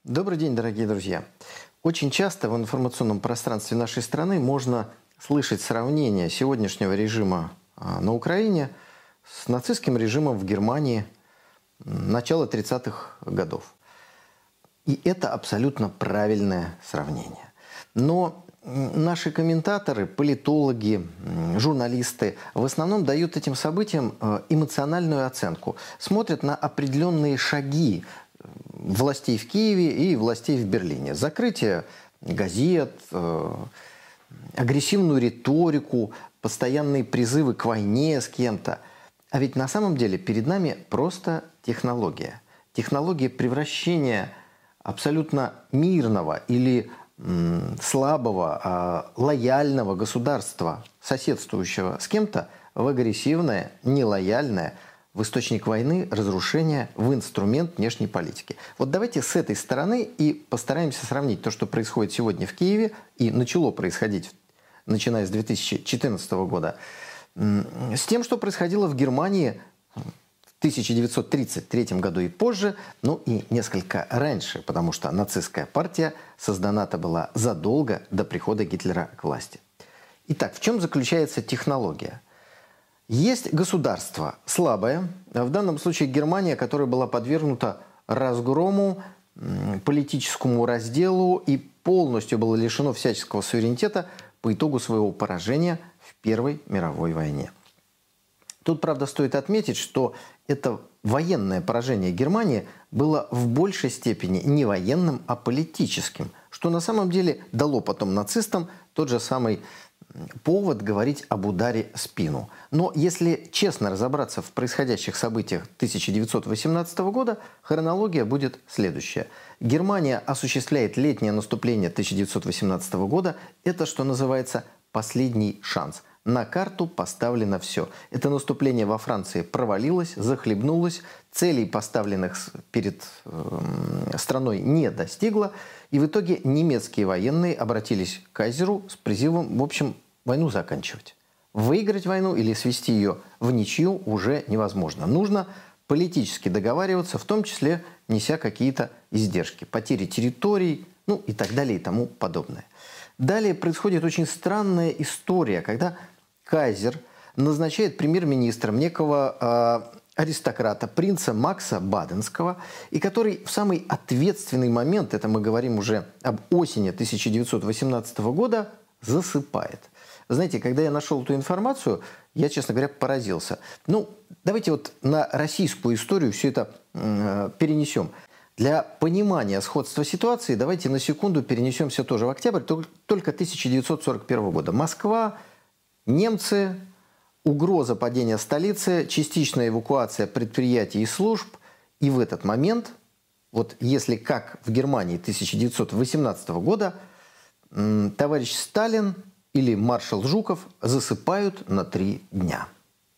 Добрый день, дорогие друзья. Очень часто в информационном пространстве нашей страны можно слышать сравнение сегодняшнего режима на Украине с нацистским режимом в Германии начала 30-х годов. И это абсолютно правильное сравнение. Но наши комментаторы, политологи, журналисты в основном дают этим событиям эмоциональную оценку. Смотрят на определенные шаги властей в Киеве и властей в Берлине. Закрытие газет, агрессивную риторику, постоянные призывы к войне с кем-то. А ведь на самом деле перед нами просто технология. Технология превращения абсолютно мирного или слабого, лояльного государства, соседствующего с кем-то, в агрессивное, нелояльное, в источник войны, разрушения, в инструмент внешней политики. Вот давайте с этой стороны и постараемся сравнить то, что происходит сегодня в Киеве и начало происходить, начиная с 2014 года, с тем, что происходило в Германии в 1933 году и позже, ну и несколько раньше, потому что нацистская партия создана-то была задолго до прихода Гитлера к власти. Итак, в чем заключается технология? Есть государство слабое, в данном случае Германия, которая была подвергнута разгрому, политическому разделу и полностью было лишено всяческого суверенитета по итогу своего поражения в Первой мировой войне. Тут, правда, стоит отметить, что это военное поражение Германии было в большей степени не военным, а политическим, что на самом деле дало потом нацистам тот же самый повод говорить об ударе в спину. Но если честно разобраться в происходящих событиях 1918 года, хронология будет следующая. Германия осуществляет летнее наступление 1918 года. Это, что называется, последний шанс. На карту поставлено все. Это наступление во Франции провалилось, захлебнулось, целей, поставленных перед страной, не достигло. И в итоге немецкие военные обратились к кайзеру с призывом, в общем, войну заканчивать. Выиграть войну или свести ее в ничью уже невозможно. Нужно политически договариваться, в том числе неся какие-то издержки, потери территорий, ну и так далее и тому подобное. Далее происходит очень странная история, когда кайзер назначает премьер-министром некого аристократа, принца Макса Баденского, и который в самый ответственный момент, это мы говорим уже об осени 1918 года, засыпает. Знаете, когда я нашел эту информацию, я, честно говоря, поразился. Ну, давайте вот на российскую историю все это перенесем. Для понимания сходства ситуации давайте на секунду перенесемся тоже в октябрь, только 1941 года. Москва, немцы, угроза падения столицы, частичная эвакуация предприятий и служб. И в этот момент, вот если как в Германии 1918 года, товарищ Сталин или маршал Жуков засыпают на 3 дня.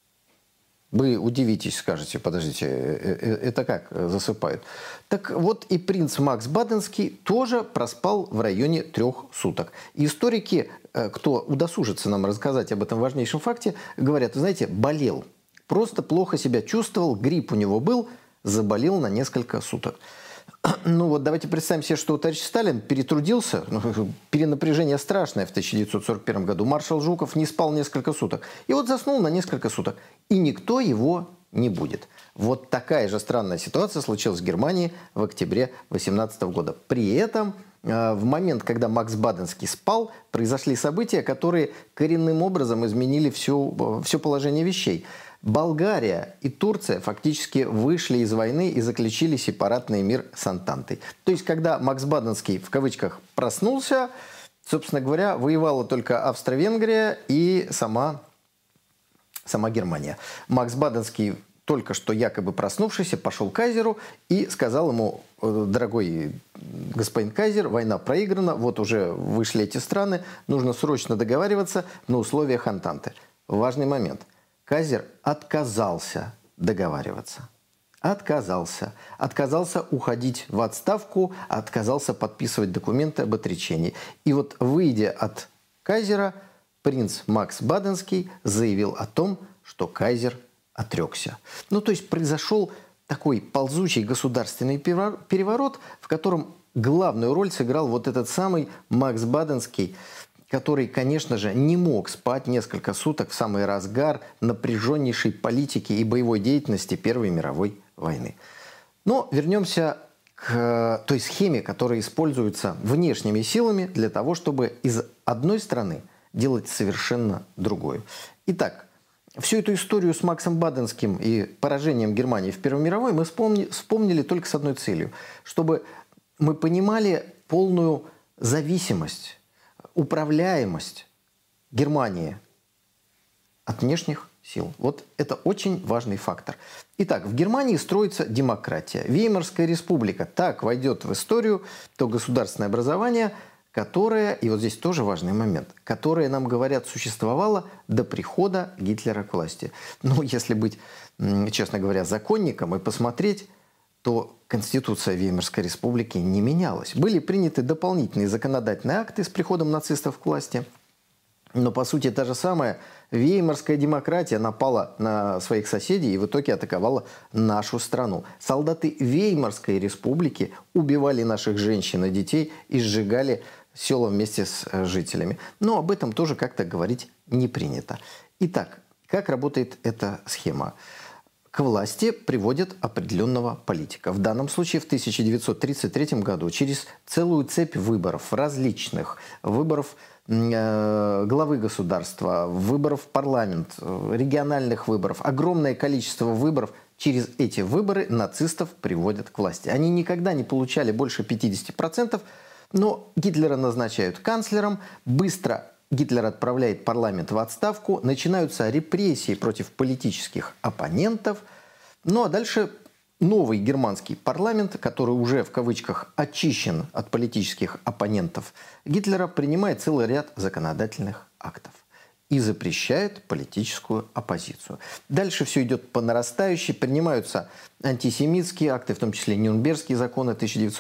Вы удивитесь, скажете, подождите, это как засыпают? Так вот и принц Макс Баденский тоже проспал в районе 3 суток. Историки, кто удосужится нам рассказать об этом важнейшем факте, говорят, вы знаете, болел. Просто плохо себя чувствовал, грипп у него был, заболел на несколько суток. Ну вот давайте представим себе, что товарищ Сталин перетрудился, перенапряжение страшное в 1941 году. Маршал Жуков не спал несколько суток. И вот заснул на несколько суток. И никто его не будет. Вот такая же странная ситуация случилась в Германии в октябре 1918 года. При этом в момент, когда Макс Баденский спал, произошли события, которые коренным образом изменили все положение вещей. Болгария и Турция фактически вышли из войны и заключили сепаратный мир с Антантой. То есть, когда Макс Баденский, в кавычках, проснулся, собственно говоря, воевала только Австро-Венгрия и сама Германия. Макс Баденский, только что якобы проснувшийся, пошел к кайзеру и сказал ему: дорогой господин кайзер, война проиграна, вот уже вышли эти страны, нужно срочно договариваться на условиях Антанты. Важный момент. Кайзер отказался договариваться. Отказался. Отказался уходить в отставку, отказался подписывать документы об отречении. И вот, выйдя от кайзера, принц Макс Баденский заявил о том, что кайзер отрекся. Ну, то есть произошел такой ползучий государственный переворот, в котором главную роль сыграл вот этот самый Макс Баденский, который, конечно же, не мог спать несколько суток в самый разгар напряженнейшей политики и боевой деятельности Первой мировой войны. Но вернемся к той схеме, которая используется внешними силами для того, чтобы из одной страны делать совершенно другую. Итак, всю эту историю с Максом Баденским и поражением Германии в Первой мировой мы вспомнили только с одной целью, чтобы мы понимали полную зависимость, управляемость Германии от внешних сил. Вот это очень важный фактор. Итак, в Германии строится демократия. Веймарская республика так войдет в историю, то государственное образование, которое, и вот здесь тоже важный момент, которое, нам говорят, существовало до прихода Гитлера к власти. Ну, если быть, честно говоря, законником и посмотреть, то Конституция Веймарской республики не менялась. Были приняты дополнительные законодательные акты с приходом нацистов к власти. Но, по сути, та же самая веймарская демократия напала на своих соседей и в итоге атаковала нашу страну. Солдаты Веймарской республики убивали наших женщин и детей и сжигали села вместе с жителями. Но об этом тоже как-то говорить не принято. Итак, как работает эта схема? К власти приводят определенного политика. В данном случае в 1933 году через целую цепь выборов различных, выборов главы государства, выборов в парламент, региональных выборов, огромное количество выборов. Через эти выборы нацистов приводят к власти. Они никогда не получали больше 50%, но Гитлера назначают канцлером, быстро Гитлер отправляет парламент в отставку, начинаются репрессии против политических оппонентов. Ну а дальше новый германский парламент, который уже в кавычках очищен от политических оппонентов Гитлера, принимает целый ряд законодательных актов и запрещает политическую оппозицию. Дальше все идет по нарастающей, принимаются антисемитские акты, в том числе Нюрнбергские законы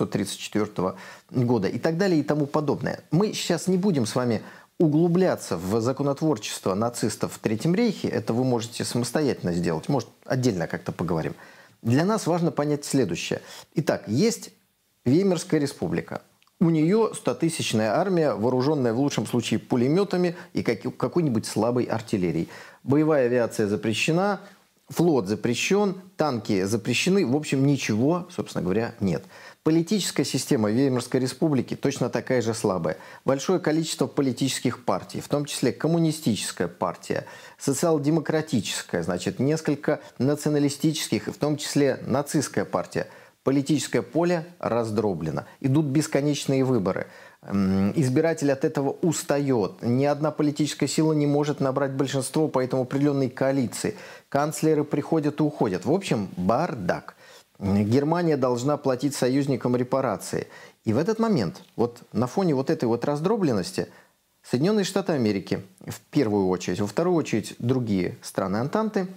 1934 года и так далее и тому подобное. Мы сейчас не будем с вами углубляться в законотворчество нацистов в Третьем рейхе, это вы можете самостоятельно сделать, может, отдельно как-то поговорим. Для нас важно понять следующее. Итак, есть Веймарская республика. У нее 100-тысячная армия, вооруженная в лучшем случае пулеметами и какой-нибудь слабой артиллерией. Боевая авиация запрещена, флот запрещен, танки запрещены. В общем, ничего, собственно говоря, нет. Политическая система Веймарской республики точно такая же слабая. Большое количество политических партий, в том числе коммунистическая партия, социал-демократическая, значит, несколько националистических, и в том числе нацистская партия. Политическое поле раздроблено. Идут бесконечные выборы. Избиратель от этого устает. Ни одна политическая сила не может набрать большинство, поэтому определенной коалиции. Канцлеры приходят и уходят. В общем, бардак. Германия должна платить союзникам репарации. И в этот момент, вот на фоне вот этой вот раздробленности, Соединенные Штаты Америки в первую очередь, во вторую очередь другие страны Антанты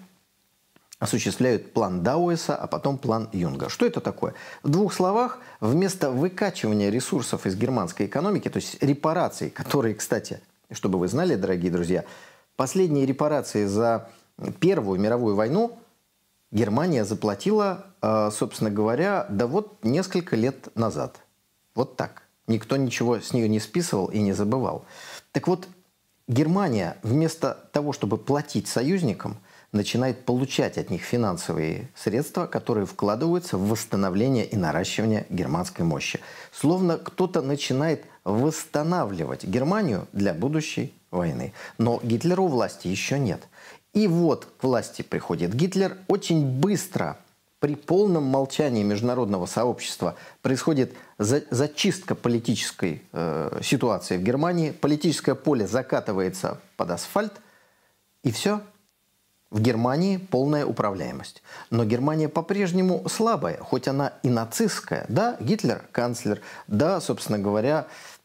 осуществляют план Дауэса, а потом план Юнга. Что это такое? В двух словах, вместо выкачивания ресурсов из германской экономики, то есть репараций, которые, кстати, чтобы вы знали, дорогие друзья, последние репарации за Первую мировую войну Германия заплатила, собственно говоря, да вот несколько лет назад. Вот так. Никто ничего с нее не списывал и не забывал. Так вот, Германия вместо того, чтобы платить союзникам, начинает получать от них финансовые средства, которые вкладываются в восстановление и наращивание германской мощи. Словно кто-то начинает восстанавливать Германию для будущей войны. Но Гитлера у власти еще нет. И вот к власти приходит Гитлер. Очень быстро, при полном молчании международного сообщества, происходит зачистка политической ситуации в Германии. Политическое поле закатывается под асфальт. И все. В Германии полная управляемость. Но Германия по-прежнему слабая, хоть она и нацистская. Да, Гитлер канцлер, да, собственно говоря,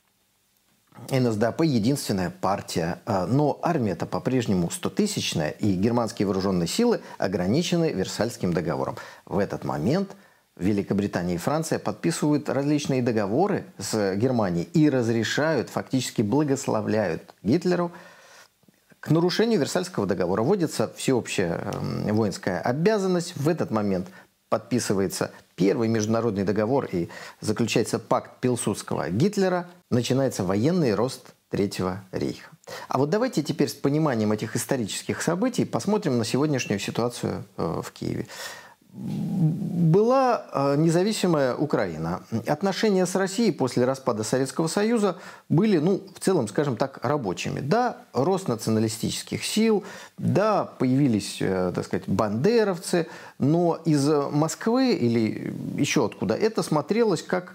НСДАП единственная партия. Но армия-то по-прежнему 100-тысячная, и германские вооруженные силы ограничены Версальским договором. В этот момент Великобритания и Франция подписывают различные договоры с Германией и разрешают, фактически благословляют Гитлеру. К нарушению Версальского договора вводится всеобщая воинская обязанность. В этот момент подписывается первый международный договор и заключается пакт Пилсудского Гитлера, начинается военный рост Третьего рейха. А вот давайте теперь с пониманием этих исторических событий посмотрим на сегодняшнюю ситуацию в Киеве. Была независимая Украина. Отношения с Россией после распада Советского Союза были, в целом, скажем так, рабочими. Да, рост националистических сил, да, появились, так сказать, бандеровцы, но из Москвы или еще откуда это смотрелось как,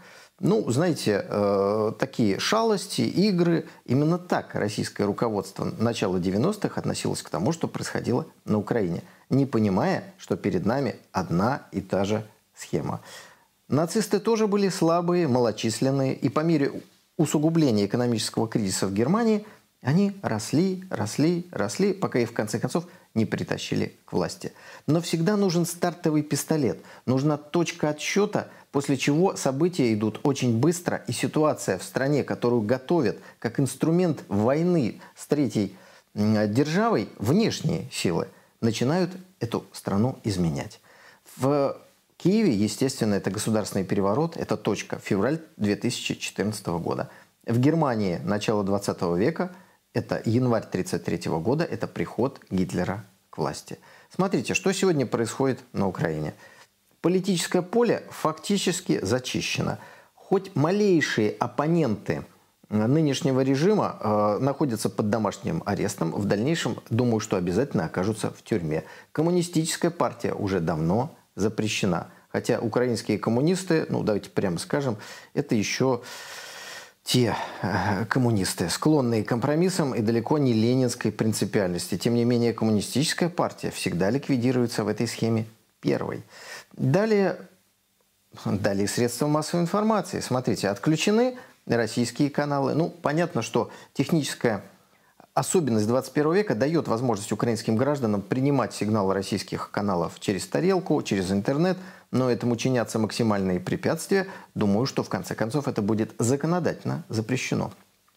знаете, такие шалости, игры. Именно так российское руководство начала 90-х относилось к тому, что происходило на Украине, не понимая, что перед нами одна и та же схема. Нацисты тоже были слабые, малочисленные, и по мере усугубления экономического кризиса в Германии они росли, пока их в конце концов не притащили к власти. Но всегда нужен стартовый пистолет, нужна точка отсчета, после чего события идут очень быстро, и ситуация в стране, которую готовят как инструмент войны с третьей державой, внешние силы, начинают эту страну изменять. В Киеве, естественно, это государственный переворот, это точка, февраль 2014 года. В Германии начало 20 века, это январь 1933 года, это приход Гитлера к власти. Смотрите, что сегодня происходит на Украине. Политическое поле фактически зачищено. Хоть малейшие оппоненты нынешнего режима находятся под домашним арестом, в дальнейшем, думаю, что обязательно окажутся в тюрьме. Коммунистическая партия уже давно запрещена. Хотя украинские коммунисты, давайте прямо скажем, это еще те коммунисты, склонные к компромиссам и далеко не ленинской принципиальности. Тем не менее, коммунистическая партия всегда ликвидируется в этой схеме первой. Далее средства массовой информации. Смотрите, отключены российские каналы. Понятно, что техническая особенность 21 века дает возможность украинским гражданам принимать сигналы российских каналов через тарелку, через интернет, но этому чинятся максимальные препятствия. Думаю, что в конце концов это будет законодательно запрещено.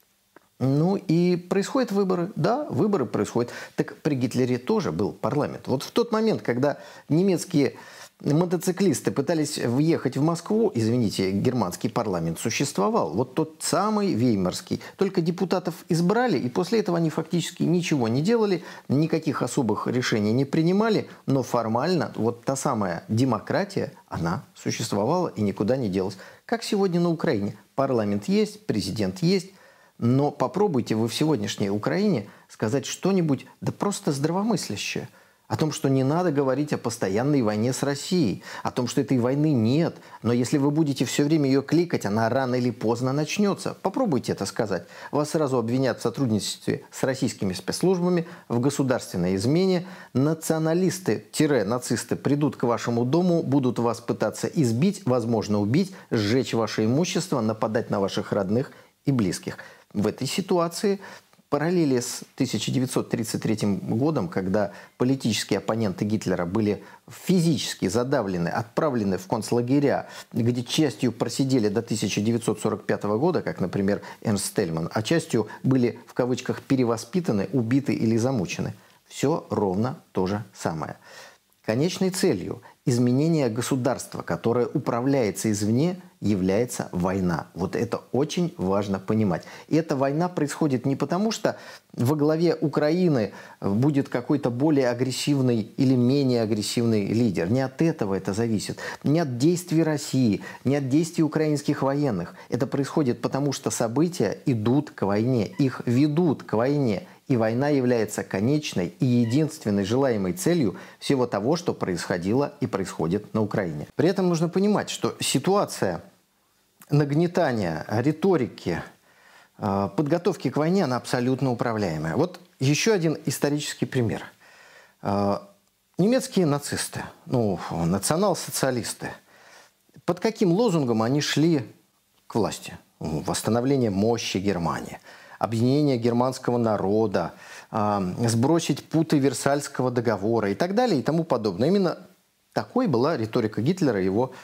И происходят выборы. Да, выборы происходят. Так при Гитлере тоже был парламент. Вот в тот момент, когда немецкие мотоциклисты пытались въехать в Москву, извините, германский парламент существовал. Вот тот самый веймарский. Только депутатов избрали, и после этого они фактически ничего не делали, никаких особых решений не принимали, но формально вот та самая демократия, она существовала и никуда не делась. Как сегодня на Украине. Парламент есть, президент есть, но попробуйте вы в сегодняшней Украине сказать что-нибудь, да просто здравомыслящее. О том, что не надо говорить о постоянной войне с Россией, о том, что этой войны нет, но если вы будете все время ее кликать, она рано или поздно начнется. Попробуйте это сказать. Вас сразу обвинят в сотрудничестве с российскими спецслужбами, в государственной измене. Националисты-нацисты придут к вашему дому, будут вас пытаться избить, возможно убить, сжечь ваше имущество, нападать на ваших родных и близких. В этой ситуации параллели с 1933 годом, когда политические оппоненты Гитлера были физически задавлены, отправлены в концлагеря, где частью просидели до 1945 года, как, например, Эрнст Тельман, а частью были, в кавычках, перевоспитаны, убиты или замучены. Все ровно то же самое. Конечной целью изменения государства, которое управляется извне, является война. Вот это очень важно понимать. И эта война происходит не потому, что во главе Украины будет какой-то более агрессивный или менее агрессивный лидер. Не от этого это зависит. Не от действий России, не от действий украинских военных. Это происходит потому, что события идут к войне, их ведут к войне. И война является конечной и единственной желаемой целью всего того, что происходило и происходит на Украине. При этом нужно понимать, что ситуация нагнетания, риторики, подготовки к войне, она абсолютно управляемая. Вот еще один исторический пример. Немецкие нацисты, национал-социалисты, под каким лозунгом они шли к власти? Восстановление мощи Германии, объединение германского народа, сбросить путы Версальского договора и так далее и тому подобное. Именно такой была риторика Гитлера и его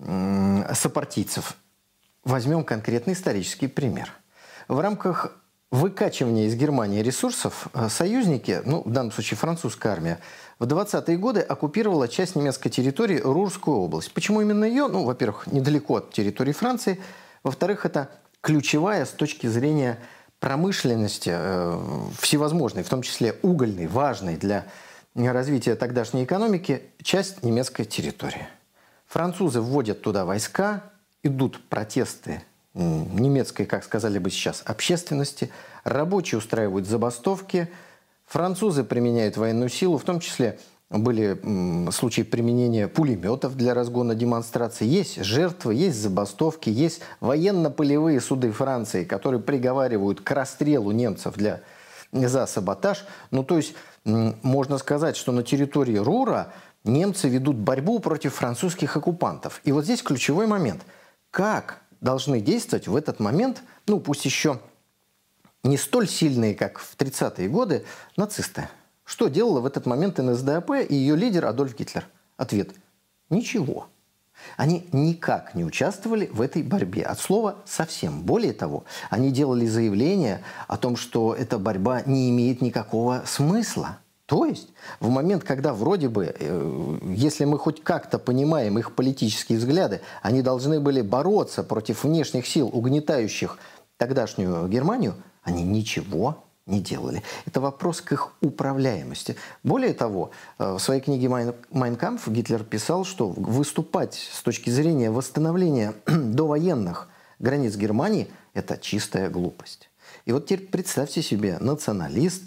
сопартийцев. Возьмем конкретный исторический пример. В рамках выкачивания из Германии ресурсов союзники, ну, в данном случае французская армия, в 20-е годы оккупировала часть немецкой территории Рурскую область. Почему именно ее? Ну, во-первых, недалеко от территории Франции. Во-вторых, это ключевая с точки зрения промышленности всевозможной, в том числе угольной, важной для развития тогдашней экономики, часть немецкой территории. Французы вводят туда войска, идут протесты немецкой, как сказали бы сейчас, общественности, рабочие устраивают забастовки, французы применяют военную силу, в том числе были случаи применения пулеметов для разгона демонстраций, есть жертвы, есть забастовки, есть военно-полевые суды Франции, которые приговаривают к расстрелу немцев за саботаж. Ну, то есть, можно сказать, что на территории Рура немцы ведут борьбу против французских оккупантов. И вот здесь ключевой момент. Как должны действовать в этот момент, ну пусть еще не столь сильные, как в 30-е годы, нацисты? Что делала в этот момент НСДАП и ее лидер Адольф Гитлер? Ответ – ничего. Они никак не участвовали в этой борьбе. От слова совсем. Более того, они делали заявление о том, что эта борьба не имеет никакого смысла. То есть, в момент, когда вроде бы, если мы хоть как-то понимаем их политические взгляды, они должны были бороться против внешних сил, угнетающих тогдашнюю Германию, они ничего не делали. Это вопрос к их управляемости. Более того, в своей книге «Майн кампф» Гитлер писал, что выступать с точки зрения восстановления довоенных границ Германии – это чистая глупость. И вот теперь представьте себе националист,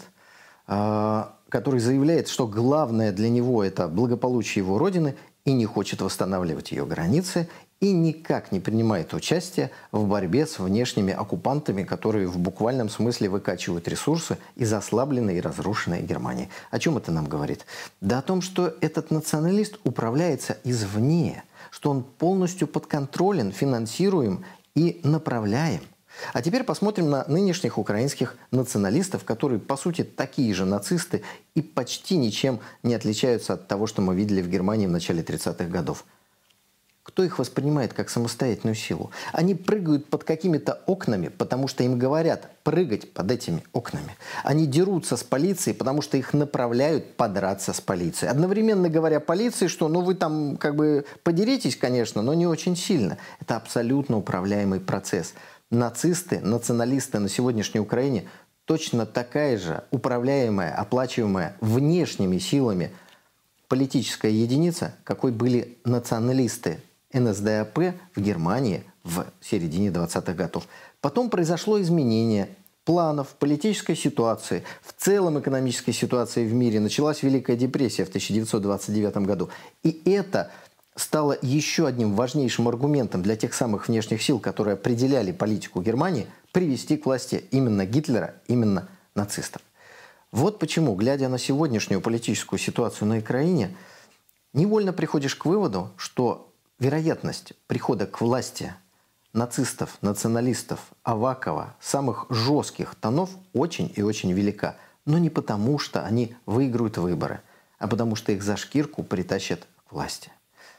который заявляет, что главное для него – это благополучие его родины, и не хочет восстанавливать ее границы, и никак не принимает участие в борьбе с внешними оккупантами, которые в буквальном смысле выкачивают ресурсы из ослабленной и разрушенной Германии. О чем это нам говорит? Да о том, что этот националист управляется извне, что он полностью подконтролен, финансируем и направляем. А теперь посмотрим на нынешних украинских националистов, которые, по сути, такие же нацисты и почти ничем не отличаются от того, что мы видели в Германии в начале 30-х годов. Кто их воспринимает как самостоятельную силу? Они прыгают под какими-то окнами, потому что им говорят прыгать под этими окнами. Они дерутся с полицией, потому что их направляют подраться с полицией. Одновременно говоря полиции, что ну вы там как бы подеритесь, конечно, но не очень сильно. Это абсолютно управляемый процесс. Нацисты, националисты на сегодняшней Украине точно такая же управляемая, оплачиваемая внешними силами политическая единица, какой были националисты НСДАП в Германии в середине 20-х годов. Потом произошло изменение планов, политической ситуации, в целом экономической ситуации в мире. Началась Великая депрессия в 1929 году. И это стало еще одним важнейшим аргументом для тех самых внешних сил, которые определяли политику Германии, привести к власти именно Гитлера, именно нацистов. Вот почему, глядя на сегодняшнюю политическую ситуацию на Украине, невольно приходишь к выводу, что вероятность прихода к власти нацистов, националистов, Авакова, самых жестких тонов очень и очень велика. Но не потому, что они выиграют выборы, а потому что их за шкирку притащат к власти.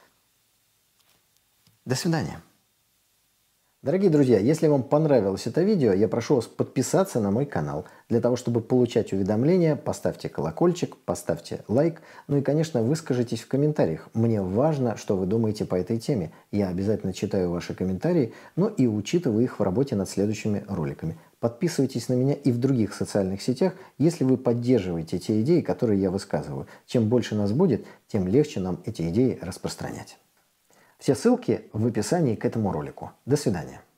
До свидания. Дорогие друзья, если вам понравилось это видео, я прошу вас подписаться на мой канал. Для того, чтобы получать уведомления, поставьте колокольчик, поставьте лайк. Ну и, конечно, выскажитесь в комментариях. Мне важно, что вы думаете по этой теме. Я обязательно читаю ваши комментарии, но и учитываю их в работе над следующими роликами. Подписывайтесь на меня и в других социальных сетях, если вы поддерживаете те идеи, которые я высказываю. Чем больше нас будет, тем легче нам эти идеи распространять. Все ссылки в описании к этому ролику. До свидания.